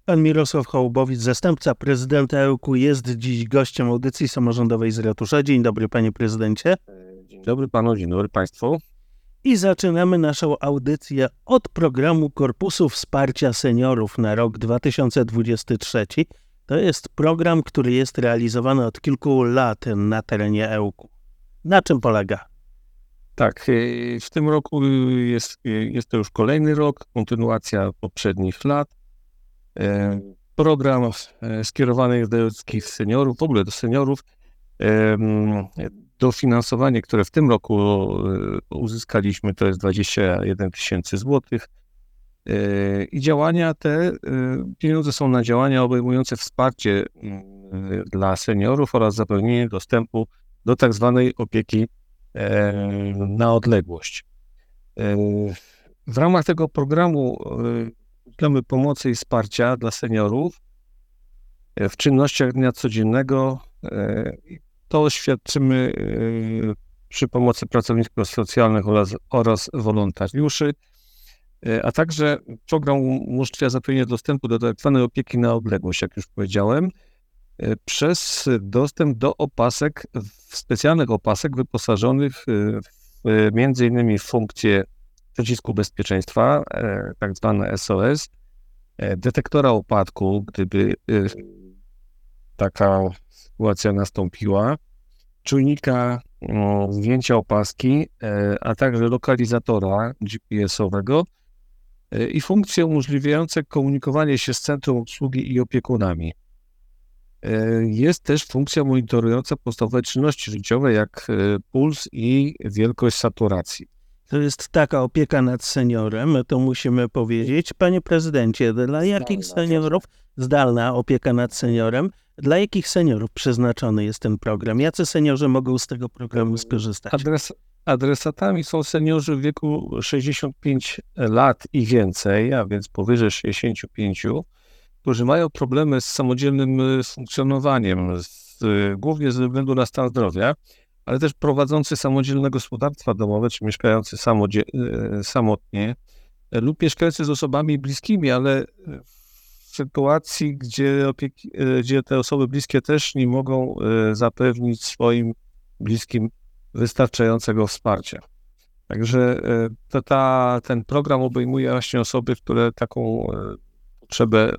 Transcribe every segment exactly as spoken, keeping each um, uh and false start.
Pan Mirosław Hołbowicz, zastępca prezydenta Ełku, jest dziś gościem audycji samorządowej z Ratusza. Dzień dobry, panie prezydencie. Dzień dobry panu, dzień dobry państwu. I zaczynamy naszą audycję od programu Korpusu Wsparcia Seniorów na rok dwa tysiące dwudziesty trzeci. To jest program, który jest realizowany od kilku lat na terenie Ełku. Na czym polega? Tak, w tym roku jest, jest to już kolejny rok, kontynuacja poprzednich lat. Program skierowany jest do ełckich seniorów, w ogóle do seniorów. Dofinansowanie, które w tym roku uzyskaliśmy, to jest dwadzieścia jeden tysięcy złotych. I działania te, pieniądze są na działania obejmujące wsparcie dla seniorów oraz zapewnienie dostępu do tak zwanej opieki na odległość. W ramach tego programu udzielamy pomocy i wsparcia dla seniorów w czynnościach dnia codziennego. To świadczymy przy pomocy pracowników socjalnych oraz, oraz wolontariuszy, a także program umożliwia zapewnienie dostępu do tak zwanej opieki na odległość, jak już powiedziałem, przez dostęp do opasek, specjalnych opasek wyposażonych w między innymi funkcję przycisku bezpieczeństwa, tak zwane S O S, detektora upadku, gdyby taka sytuacja nastąpiła, czujnika zdjęcia opaski, a także lokalizatora G P S-owego i funkcje umożliwiające komunikowanie się z centrum obsługi i opiekunami. Jest też funkcja monitorująca podstawowe czynności życiowe, jak puls i wielkość saturacji. To jest taka opieka nad seniorem, to musimy powiedzieć. Panie prezydencie, dla jakich seniorów, zdalna opieka nad seniorem, dla jakich seniorów przeznaczony jest ten program? Jacy seniorzy mogą z tego programu skorzystać? Adres, adresatami są seniorzy w wieku sześćdziesiąt pięć lat i więcej, a więc powyżej sześćdziesiąt pięć, którzy mają problemy z samodzielnym funkcjonowaniem, z, głównie ze względu na stan zdrowia, ale też prowadzący samodzielne gospodarstwa domowe, czy mieszkający samodzie, samotnie, lub mieszkający z osobami bliskimi, ale w sytuacji, gdzie, opieki, gdzie te osoby bliskie też nie mogą zapewnić swoim bliskim wystarczającego wsparcia. Także to ta, ten program obejmuje właśnie osoby, które taką potrzebę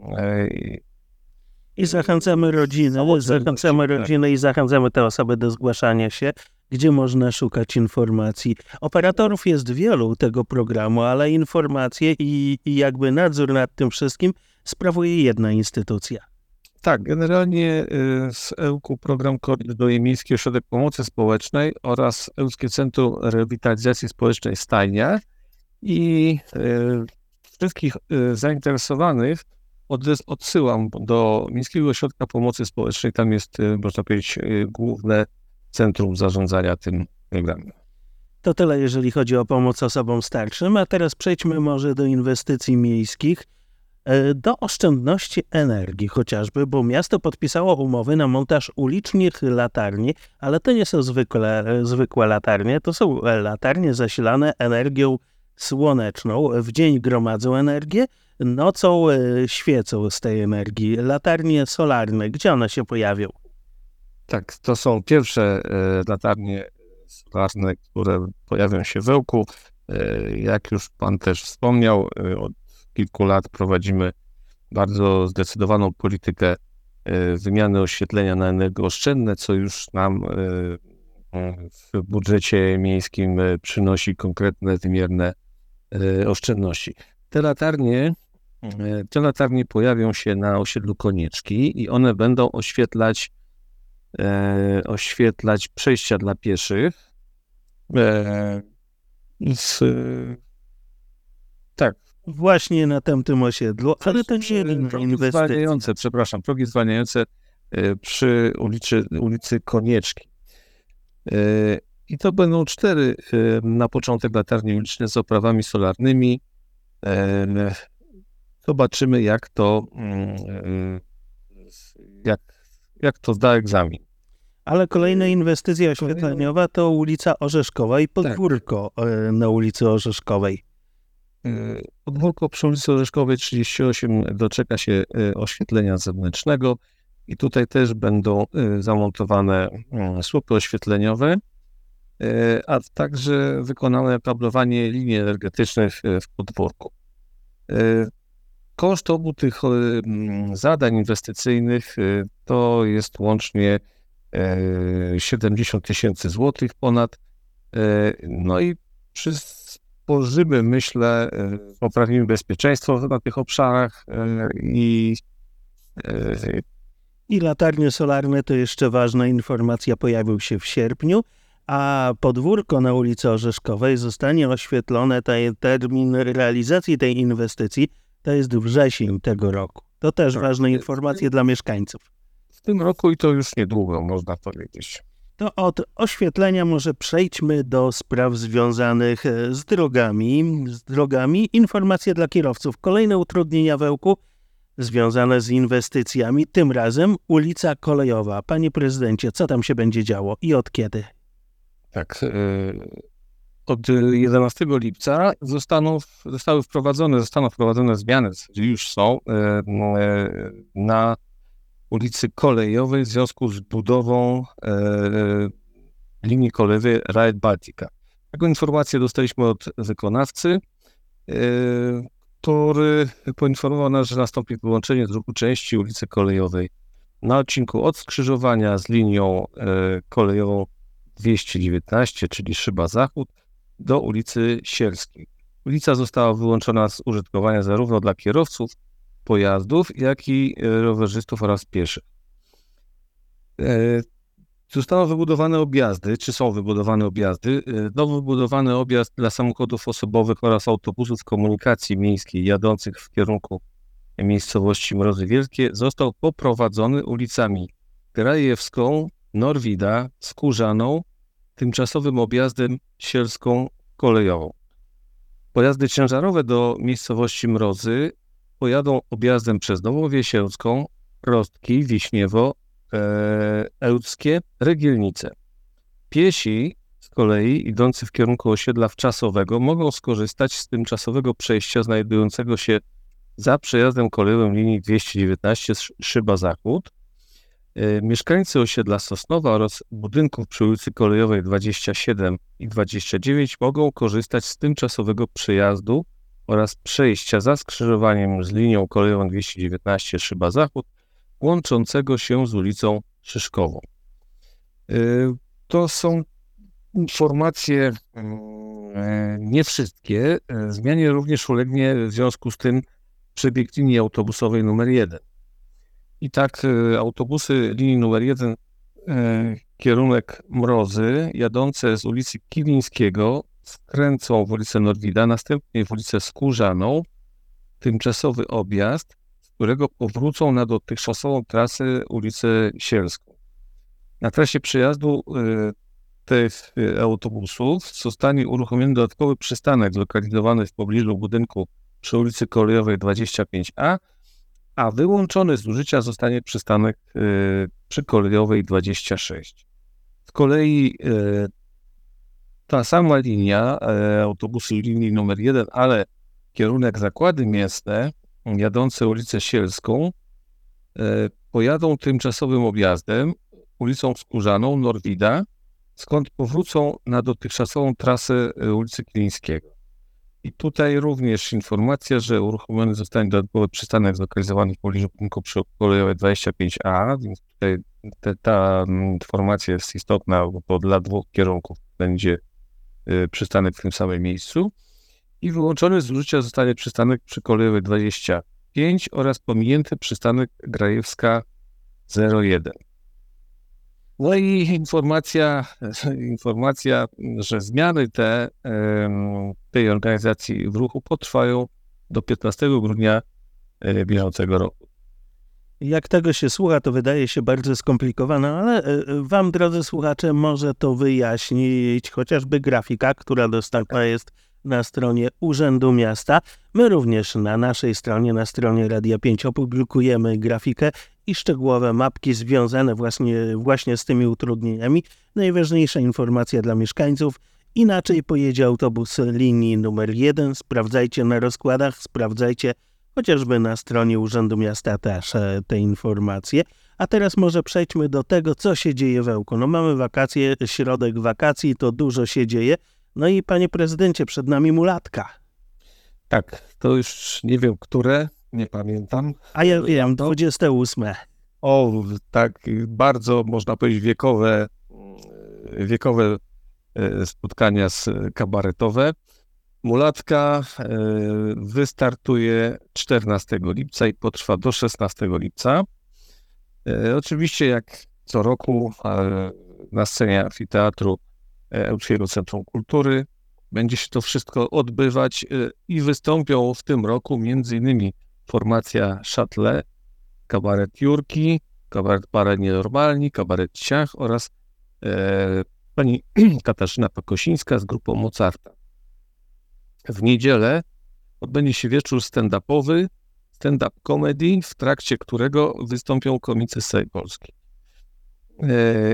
I zachęcamy rodzinę, zachęcamy rodzinę i zachęcamy te osoby do zgłaszania się, gdzie można szukać informacji. Operatorów jest wielu tego programu, ale informacje i, i jakby nadzór nad tym wszystkim sprawuje jedna instytucja. Tak, generalnie z Ełku program koordynuje Miejski Ośrodek Pomocy Społecznej oraz Ełkskie Centrum Rewitalizacji Społecznej Stajnia i wszystkich zainteresowanych odsyłam do Miejskiego Ośrodka Pomocy Społecznej. Tam jest, można powiedzieć, główne centrum zarządzania tym programem. To tyle, jeżeli chodzi o pomoc osobom starszym, a teraz przejdźmy może do inwestycji miejskich, do oszczędności energii chociażby, bo miasto podpisało umowy na montaż ulicznych latarni, ale to nie są zwykle, zwykłe latarnie, to są latarnie zasilane energią słoneczną. W dzień gromadzą energię, nocą świecą z tej energii. Latarnie solarne, gdzie one się pojawią? Tak, to są pierwsze latarnie solarne, które pojawią się w Ełku. Jak już pan też wspomniał, od kilku lat prowadzimy bardzo zdecydowaną politykę wymiany oświetlenia na energooszczędne, co już nam w budżecie miejskim przynosi konkretne, wymierne oszczędności. Te latarnie, te latarnie pojawią się na osiedlu Konieczki i one będą oświetlać, oświetlać przejścia dla pieszych. Z, tak. Właśnie na tamtym osiedlu, ale to nie jedyna inwestycja. Przepraszam, progi zwalniające przy ulicy, ulicy Konieczki. I to będą cztery na początek latarnie uliczne z oprawami solarnymi. Zobaczymy, jak to, jak, jak to zda egzamin. Ale kolejna inwestycja oświetleniowa to ulica Orzeszkowa i podwórko tak. na ulicy Orzeszkowej. Podwórko przy ulicy Orzeszkowej trzydzieści osiem doczeka się oświetlenia zewnętrznego i tutaj też będą zamontowane słupy oświetleniowe, a także wykonane kablowanie linii energetycznych w podwórku. Koszt obu tych zadań inwestycyjnych to jest łącznie siedemdziesiąt tysięcy złotych ponad. No i przysporzymy, myślę, poprawimy bezpieczeństwo na tych obszarach i I latarnie solarne to jeszcze ważna informacja, pojawił się w sierpniu, a podwórko na ulicy Orzeszkowej zostanie oświetlone, ten termin realizacji tej inwestycji to jest wrzesień tego roku. To też Tak. ważne informacje dla mieszkańców. w tym roku i to już niedługo, można powiedzieć. To od oświetlenia może przejdźmy do spraw związanych e, z drogami. Z drogami informacje dla kierowców. Kolejne utrudnienia w Ełku związane z inwestycjami, tym razem ulica Kolejowa. Panie prezydencie, co tam się będzie działo i od kiedy? Tak, od jedenastego lipca zostaną, zostały wprowadzone, zostaną wprowadzone zmiany, już są, na ulicy Kolejowej w związku z budową linii kolejowej Rail Baltica. Taką informację dostaliśmy od wykonawcy, który poinformował nas, że nastąpi wyłączenie z ruchu części ulicy Kolejowej na odcinku od skrzyżowania z linią kolejową dwieście dziewiętnaście, czyli Szyba Zachód, do ulicy Sielskiej. Ulica została wyłączona z użytkowania zarówno dla kierowców pojazdów, jak i rowerzystów oraz pieszych. Zostaną wybudowane objazdy, czy są wybudowane objazdy. Nowy wybudowany objazd dla samochodów osobowych oraz autobusów komunikacji miejskiej jadących w kierunku miejscowości Mrozy Wielkie został poprowadzony ulicami Grajewską, Norwida, Skórzaną, tymczasowym objazdem Sielską kolejową. Pojazdy ciężarowe do miejscowości Mrozy pojadą objazdem przez Nową Wiesielską, Rostki, Wiśniewo, e, Ełckie, Rygielnice. Piesi z kolei idący w kierunku osiedla Wczasowego mogą skorzystać z tymczasowego przejścia znajdującego się za przejazdem kolejowym linii dwieście dziewiętnaście Szyba Zachód. Mieszkańcy osiedla Sosnowa oraz budynków przy ulicy Kolejowej dwadzieścia siedem i dwadzieścia dziewięć mogą korzystać z tymczasowego przejazdu oraz przejścia za skrzyżowaniem z linią kolejową dwieście dziewiętnaście Szyba Zachód, łączącego się z ulicą Szyszkową. To są informacje nie wszystkie. Zmianie również ulegnie w związku z tym przebieg linii autobusowej numer jeden. I tak autobusy linii numer jeden, kierunek Mrozy, jadące z ulicy Kilińskiego, skręcą w ulicę Norwida, następnie w ulicę Skórzaną, tymczasowy objazd, z którego powrócą na dotychczasową trasę ulicę Sielską. Na trasie przejazdu tych autobusów zostanie uruchomiony dodatkowy przystanek zlokalizowany w pobliżu budynku przy ulicy Kolejowej dwadzieścia pięć A, a wyłączony z użycia zostanie przystanek y, przy Kolejowej dwadzieścia sześć. Z kolei y, ta sama linia, y, autobusy linii numer jeden, ale kierunek Zakłady Mięsne, jadące ulicę Sielską, y, pojadą tymczasowym objazdem ulicą Skórzaną, Norwida, skąd powrócą na dotychczasową trasę y, ulicy Kilińskiego. I tutaj również informacja, że uruchomiony zostanie dodatkowy przystanek zlokalizowany w pobliżu budynku przy Kolejowej dwadzieścia pięć A, więc tutaj te, ta informacja jest istotna, bo dla dwóch kierunków będzie y, przystanek w tym samym miejscu. I wyłączony z użycia zostanie przystanek przy Kolejowej dwadzieścia pięć oraz pominięty przystanek Grajewska zero jeden. No i informacja, informacja, że zmiany te tej organizacji w ruchu potrwają do piętnastego grudnia bieżącego roku. Jak tego się słucha, to wydaje się bardzo skomplikowane, ale wam, drodzy słuchacze, może to wyjaśnić chociażby grafika, która dostępna jest na stronie Urzędu Miasta. My również na naszej stronie, na stronie Radia pięć opublikujemy grafikę i szczegółowe mapki związane właśnie, właśnie z tymi utrudnieniami. Najważniejsza informacja dla mieszkańców. Inaczej pojedzie autobus linii numer jeden. Sprawdzajcie na rozkładach, sprawdzajcie chociażby na stronie Urzędu Miasta też e, te informacje. A teraz może przejdźmy do tego, co się dzieje w Ełku. No mamy wakacje, środek wakacji, to dużo się dzieje. No i panie prezydencie, przed nami mulatka. Tak, to już nie wiem, które, nie pamiętam. A ja wiem, dwudzieste ósme. O, tak, bardzo można powiedzieć wiekowe, wiekowe e, spotkania z kabaretowe. Mulatka e, wystartuje czternastego lipca i potrwa do szesnastego lipca. E, Oczywiście jak co roku e, na scenie amfiteatru Ełckiego Centrum Kultury będzie się to wszystko odbywać e, i wystąpią w tym roku między innymi formacja Châtelet, kabaret Jurki, kabaret Para Nienormalni, kabaret Ciach oraz e, pani Katarzyna Pakosińska z grupą Mozarta. W niedzielę odbędzie się wieczór stand-upowy, stand-up comedy, w trakcie którego wystąpią komicy z całej Polski. E,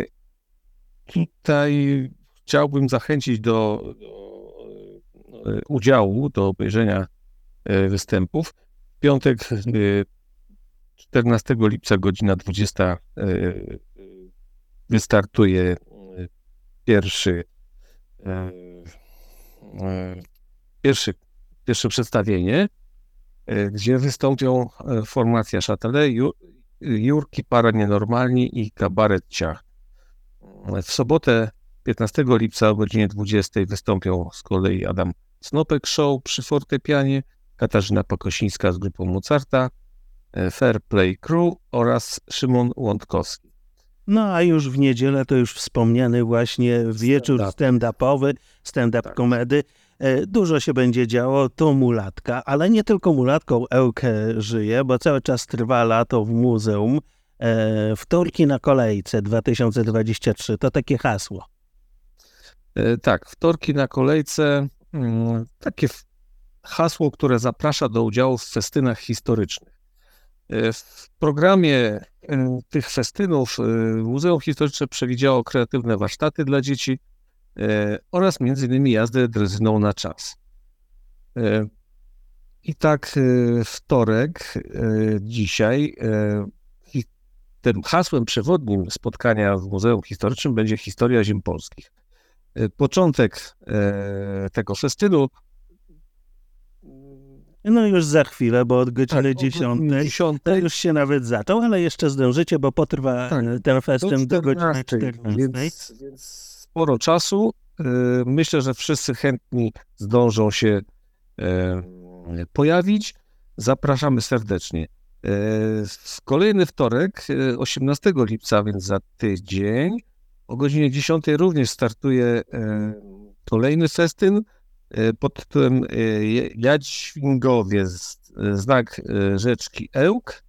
tutaj chciałbym zachęcić do, do e, udziału, do obejrzenia e, występów. W piątek e, czternastego lipca, godzina dwudziesta, e, wystartuje e, pierwszy e, e, Pierwszy, pierwsze przedstawienie, e, gdzie wystąpią e, formacja Châtelet, Ju, Jurki, Para Nienormalni i kabaret Ciach. W sobotę piętnastego lipca o godzinie dwudziestej wystąpią z kolei Adam Snopek Show przy fortepianie, Katarzyna Pakosińska z grupą Mozarta, e, Fair Play Crew oraz Szymon Łądkowski. No a już w niedzielę to już wspomniany właśnie wieczór stand-upowy, stand-up Tak. komedy. E, Dużo się będzie działo, to mulatka, ale nie tylko mulatką Ełk żyje, bo cały czas trwa lato w muzeum. E, Wtorki na kolejce dwa tysiące dwadzieścia trzy, to takie hasło. E, Tak, wtorki na kolejce, mm, takie f- hasło, które zaprasza do udziału w festynach historycznych. E, W programie e, tych festynów e, Muzeum Historyczne przewidziało kreatywne warsztaty dla dzieci e, oraz między innymi jazdę drezyną na czas. E, I tak e, wtorek, e, dzisiaj, e, hi- tym hasłem przewodnim spotkania w Muzeum Historycznym będzie historia ziem polskich. E, Początek e, tego festynu No już za chwilę, bo od tak, godziny o godzinie dziesiątej to dziesiątej już się nawet zaczął, ale jeszcze zdążycie, bo potrwa Tak, e, ten do festyn do godziny czternastej, czternastej. więc, więc sporo czasu. E, Myślę, że wszyscy chętni zdążą się e, pojawić. Zapraszamy serdecznie. E, W kolejny wtorek, e, osiemnastego lipca, więc za tydzień, o godzinie dziesiątej również startuje e, kolejny festyn e, pod tytułem e, Jadźwingowie, znak e, rzeczki Ełk.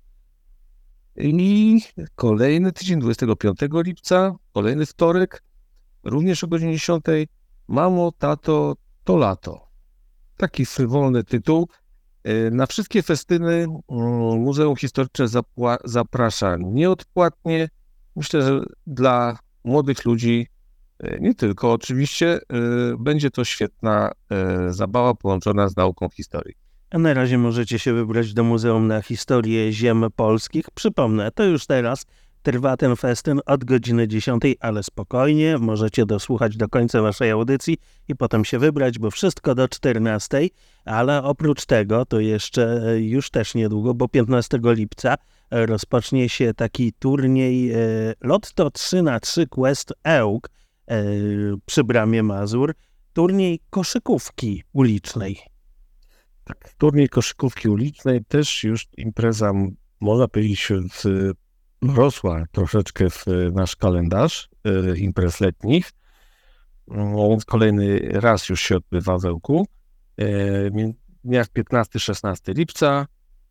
I kolejny tydzień, dwudziestego piątego lipca, kolejny wtorek, również o godzinie dziesiątej. Mamo, tato, to lato. Taki frywolny tytuł. E, Na wszystkie festyny mm, Muzeum Historyczne zapła- zaprasza nieodpłatnie. Myślę, że dla młodych ludzi, e, nie tylko oczywiście, e, będzie to świetna e, zabawa połączona z nauką historii. A na razie możecie się wybrać do Muzeum na Historię Ziem Polskich. Przypomnę, to już teraz trwa ten festyn od godziny dziesiątej, ale spokojnie, możecie dosłuchać do końca waszej audycji i potem się wybrać, bo wszystko do czternastej, ale oprócz tego to jeszcze e, już też niedługo, bo piętnastego lipca e, rozpocznie się taki turniej e, Lotto trzy na trzy Quest Ełk e, przy Bramie Mazur. Turniej koszykówki ulicznej. Tak, turniej koszykówki ulicznej też już impreza, m- można powiedzieć, w, wrosła troszeczkę w nasz kalendarz e, imprez letnich. No, więc kolejny raz już się odbywa w Ełku. E, mi- Dniach piętnastego szesnastego lipca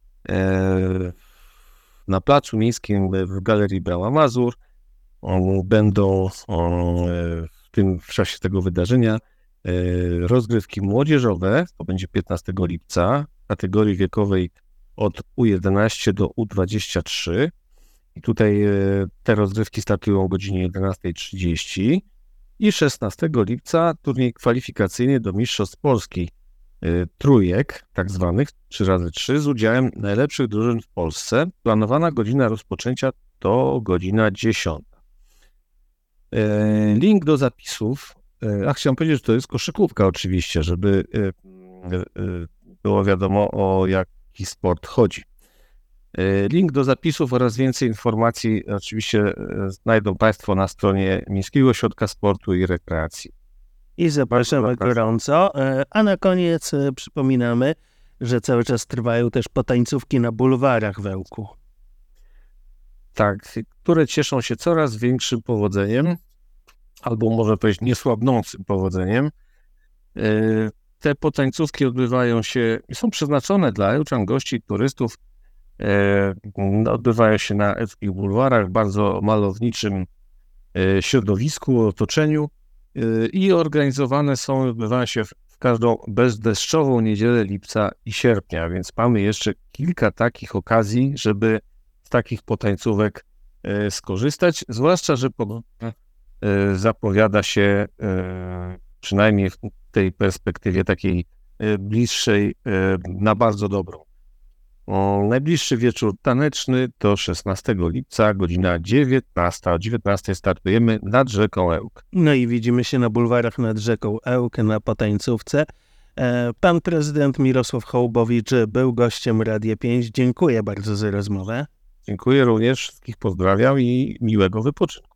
e, na placu miejskim w Galerii Brama Mazur o, będą o, e, w tym w czasie tego wydarzenia e, rozgrywki młodzieżowe, to będzie piętnastego lipca, kategorii wiekowej od U jedenaście do U dwadzieścia trzy. I tutaj e, te rozgrywki startują o godzinie jedenastej trzydzieści. I szesnastego lipca turniej kwalifikacyjny do Mistrzostw Polski y, trójek, tak zwanych trzy razy trzy, z udziałem najlepszych drużyn w Polsce. Planowana godzina rozpoczęcia to godzina dziesiąta. Y, link do zapisów, y, a chciałem powiedzieć, że to jest koszykówka oczywiście, żeby y, y, było wiadomo, o jaki sport chodzi. Link do zapisów oraz więcej informacji oczywiście znajdą Państwo na stronie Miejskiego Ośrodka Sportu i Rekreacji. I zapraszamy gorąco. A na koniec przypominamy, że cały czas trwają też potańcówki na bulwarach w Ełku. Tak, które cieszą się coraz większym powodzeniem, albo może powiedzieć niesłabnącym powodzeniem. Te potańcówki odbywają się, są przeznaczone dla ełczan, gości, turystów. Odbywają się na ełkich bulwarach w bardzo malowniczym środowisku, otoczeniu i organizowane są, odbywają się w każdą bezdeszczową niedzielę lipca i sierpnia, więc mamy jeszcze kilka takich okazji, żeby z takich potańcówek skorzystać, zwłaszcza, że pogoda zapowiada się przynajmniej w tej perspektywie takiej bliższej na bardzo dobrą. O, najbliższy wieczór taneczny to szesnastego lipca, godzina dziewiętnasta. O dziewiętnastej startujemy nad rzeką Ełk. No i widzimy się na bulwarach nad rzeką Ełk na potańcówce. Pan prezydent Mirosław Hołbowicz był gościem Radia pięć. Dziękuję bardzo za rozmowę. Dziękuję również, wszystkich pozdrawiam i miłego wypoczynku.